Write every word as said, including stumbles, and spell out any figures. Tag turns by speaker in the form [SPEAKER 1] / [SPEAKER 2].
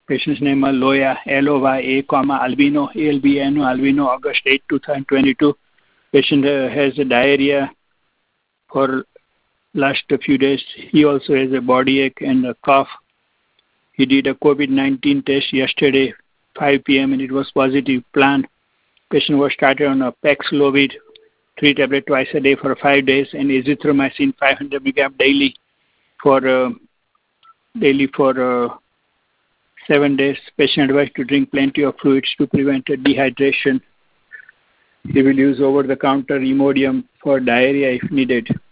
[SPEAKER 1] Patient's name is Loya, L O Y A, comma, albino, A L B N O, albino, August eighth, twenty twenty-two. Patient uh, has a diarrhea for last few days. He also has a body ache and a cough. He did a COVID nineteen test yesterday, five p.m., and it was positive. Plan. Patient was started on a Paxlovid, three tablets twice a day for five days, and azithromycin five hundred milligrams daily for uh, daily for uh, seven days. Patient advised to drink plenty of fluids to prevent dehydration. He will use over-the-counter Imodium for diarrhea if needed.